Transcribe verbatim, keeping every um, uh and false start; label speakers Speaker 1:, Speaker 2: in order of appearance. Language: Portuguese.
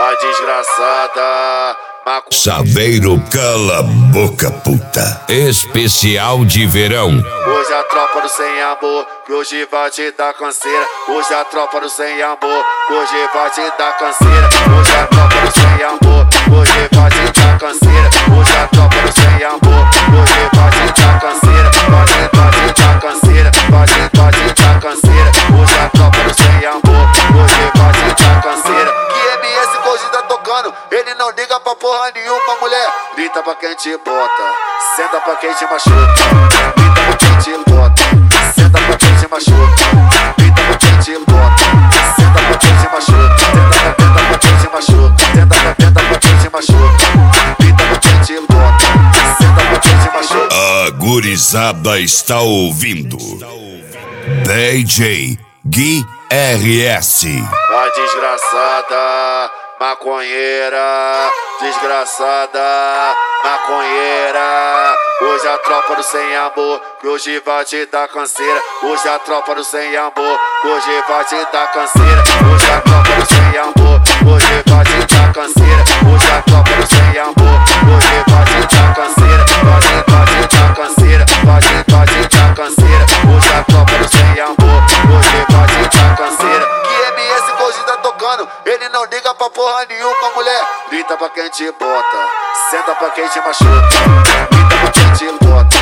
Speaker 1: A desgraçada maconheira.
Speaker 2: Saveiro, cala a boca, puta. Especial de verão.
Speaker 1: Hoje a tropa do sem amor, que hoje vai te dar canseira. Hoje a tropa do sem amor, que hoje vai te dar canseira. Hoje a tropa do sem amor, que hoje vai te dar canseira. Hoje a tropa do sem amor, que hoje vai te dar canseira. Vai te, vai te dar canseira, vai te, vai te dar canseira. Hoje a tropa do sem amor, que hoje vai te dar canseira. Que M S que hoje tá tocando, ele não liga pra porra nenhuma, mulher. Grita pra quem te bota, senta pra quem te machuca. Grita pra quem te bota, senta pra quem te machuca. Grita pra quem te bota, senta pra quem te machuca. Tenta pra, tenta pra quem te machuca. Tenta pra, tenta pra quem te machuca. Grita pra quem te bota, senta pra quem te machuca.
Speaker 2: A gurizada está ouvindo D J Gui R S.
Speaker 1: A desgraçada maconheira, desgraçada maconheira. Hoje a tropa do sem amor, que hoje vai te dar canseira. Hoje a tropa do sem amor, que hoje vai te dar canseira. Hoje a tropa do sem amor, que hoje vai te dar canseira. Hoje a tropa do sem amor, que hoje vai te dar canseira. Vai te, vai te dar canseira, vai te, vai te dar canseira. Hoje a tropa do sem amor, que hoje vai te dar canseira. Que M S que hoje tá tocando, ele não liga pra porra nenhuma, mulher. Grita pra quem te bota, senta pra quem te machuca. Grita pra quem te bota,